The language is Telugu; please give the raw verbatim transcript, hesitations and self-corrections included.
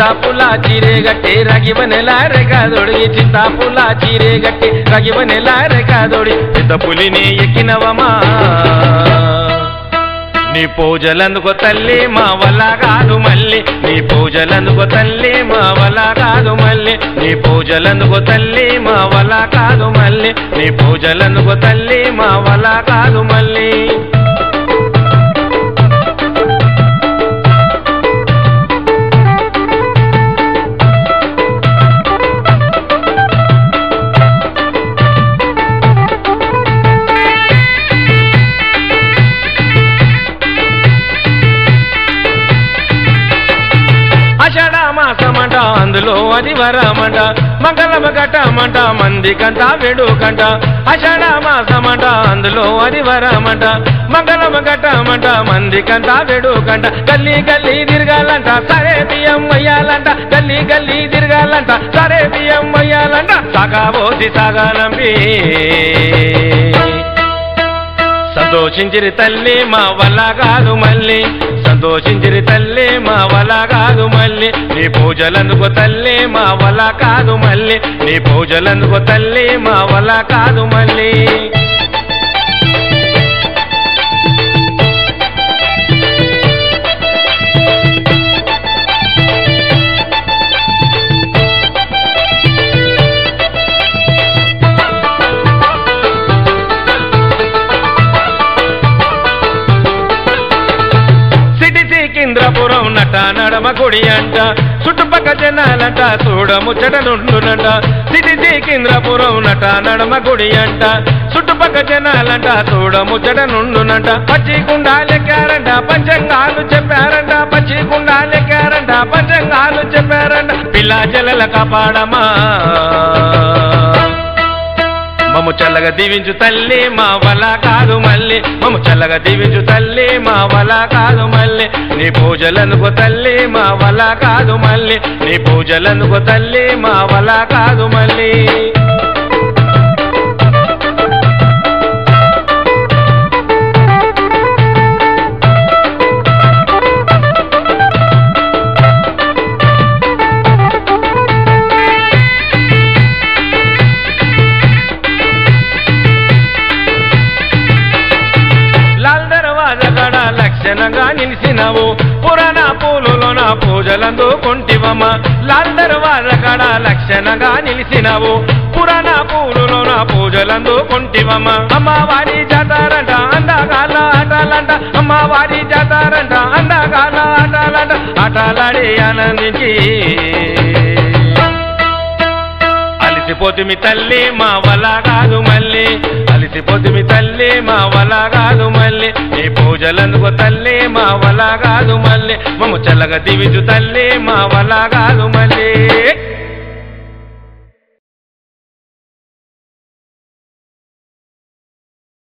చింతాపుల చీరే గట్టి రగివనెల రేఖాదొడి చింతాపుల చీరే గట్టి రగివనెల రేఖాదొడి పెద్ద పులిని ఎక్కినవమా నీ పూజలందుకో తల్లి మా వల్ల కాదు మళ్ళీ నీ పూజలందుకో తల్లి మా వల్ల కాదు మళ్ళీ నీ పూజలందుకో తల్లి మా వల్ల కాదు మళ్ళీ నీ పూజలందుకో తల్లి మా వల్ల కాదు మళ్ళీ మాసమంట అందులో అది వరమంట మంగళమ గట్టమంట మందికంట వేడుకంట అషాఢ మాసమంట అందులో అది వరమంట మంగళమ గట్టమంట మందికంట వేడుకంట గల్లీ గల్లీ తిరగాలంట సరే బియ్యం వయ్యాలంట గల్లీ గల్లీ తిరగాలంట సరే బియ్యం వయ్యాలంట సగాబోసి సగానంబి సంతోషించిరి తల్లి మా వల్ల కాదు మళ్ళీ సంతోషించిరి తల్లి మా వల్ల కాదు మళ్ళీ నీ పూజలందుకో తల్లి మా వల్ల కాదు మళ్ళీ నీ పూజలందుకో తల్లి మా వల్ల కాదు మళ్ళీ సికింద్రపురం నట నడమ గుడి అంట చుట్టుపక్క జనాలంట చూడ ముచ్చట నుండునంట సిటి సికింద్రపురం నట నడమ గుడి అంట చుట్టుపక్క జనాలంట చూడ ముచ్చట నుండునంట పచ్చి కుండాలెక్కారంట పంచంగాలు చెప్పారంట పచ్చి కుండాలెక్కారంట పంచంగాలు చెప్పారంట పిల్ల జలల కాపాడమా మమ్ము చల్లగా దీవించు తల్లి మా వల్ల కాదు మళ్ళీ మమ్ము చల్లగా దీవించు తల్లి మా వల్ల కాదు మళ్ళీ నీ పూజలందుకో తల్లి మా వల్ల కాదు మళ్ళీ నీ పూజలందుకో తల్లి మా వల్ల కాదు మళ్ళీ లక్షణంగా నిలిసినవు పురాణ పూలులోన పూజలందుకుంటివమ్మ లాల్ దర్వాజ కాడ లక్షణంగా నిలిసినవు పురాణ పూలులోన పూజలందుకుంటివమ్మ అమ్మవారి జాతారంట అందగాల ఆటలంట అమ్మవారి జాతారంట అందగాల ఆటలంట ఆటలాడి ఆనందించి అలిసిపోతుమి తల్లి మా వల్ల కాదు మళ్ళీ అలిసిపోతుమి తల్లి మా వల్ల కాదు మళ్ళీ నీ పూజలందుకో తల్లి మా వల్ల కాదు మళ్ళీ మమ్ము చల్లగా దీవించు తల్లి మా వల్ల కాదు మళ్ళీ